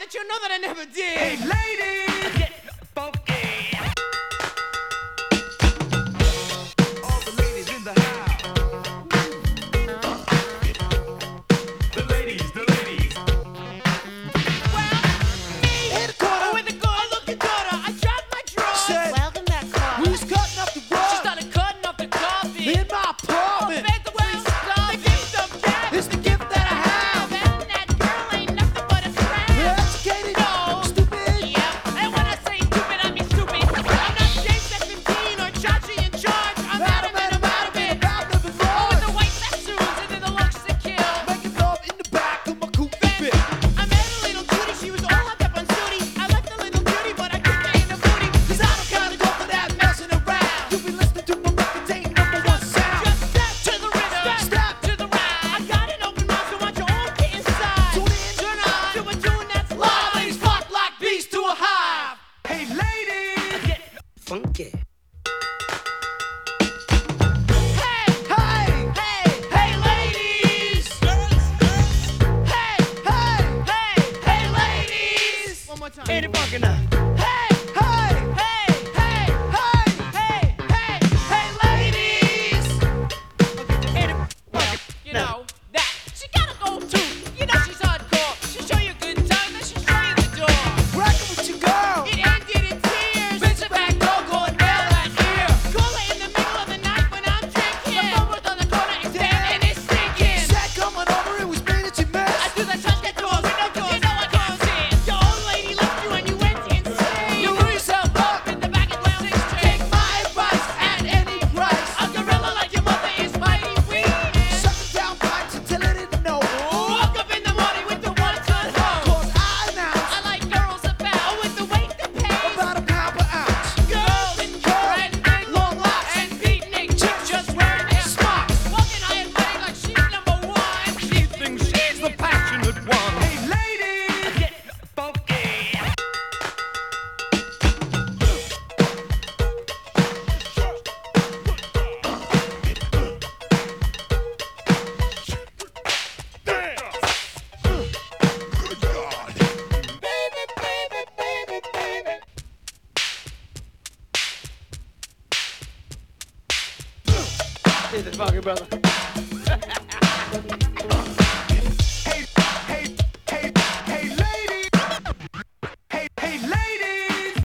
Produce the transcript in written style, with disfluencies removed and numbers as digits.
let you know that I never did. Hey, ladies, get funky. All the ladies in the house. The ladies, the ladies. Well, me, Hey, Dakota. with the girl looking daughter, I dropped my drawers. Said, welcome back, Carl. who's cutting up the She rug started cutting up the coffee. in my apartment? Fed the world the gift of gab. It's the gift that I have. And that girl ain't nothing but a crab. Educated, No. stupid. Yeah, and when I say stupid, I mean stupid. I'm not James at 15 or Chachi in charge. I'm Adam and I'm out of it. Oh, with the white tattoos and then the looks to kill. Making love in the back of my coupe fit. I met a little cutie, she was all hopped up on Sooty. I left the little cutie, but I kicked her in the booty. Cause I don't kinda go for that messing around. You be listening to my record, ain't number one sound. Just step to the rhythm, Step to the right. I got an open mouth, so want your own get inside. Tune in. Turn on to a tune that's Live, live. ladies, flock like bees to a hive. Hey, ladies, get funky. Hey, Hey, hey, hey, ladies. Hey, hey, hey, ladies. One more time. ain't it funky now? Hey, Hey, hey, hey, hey, hey, hey, hey, ladies. ain't it funky You now? know that she gotta go too. You know she's hardcore. She show you a good time, then she show you the door. Rockin' with your girl. It ended in tears. Bitch, the back door, go and bail that ear. Call her in the middle of the night when I'm drinking. The phone was on the corner and and it's stinking. Said coming over, it was me that you I missed. do the touch that doors, window doors. You know I can't stand. Your old lady left you and you went insane. You blew yourself up. in the back of lounge Take exchange. my advice at any price. A gorilla like your mother is mighty weak. Sucking down pipes until it didn't know. Woke up in the morning with the one-ton hoe. Cause I announced I like girls about with the weight that pays. about a pound per ounce. Girls in red, big, long locks, and beatnik chicks just wearing their smocks. Walking high and mighty like she's number one. She thinks she's the passionate one. Hey, ladies, get funky. Here's the funky brother.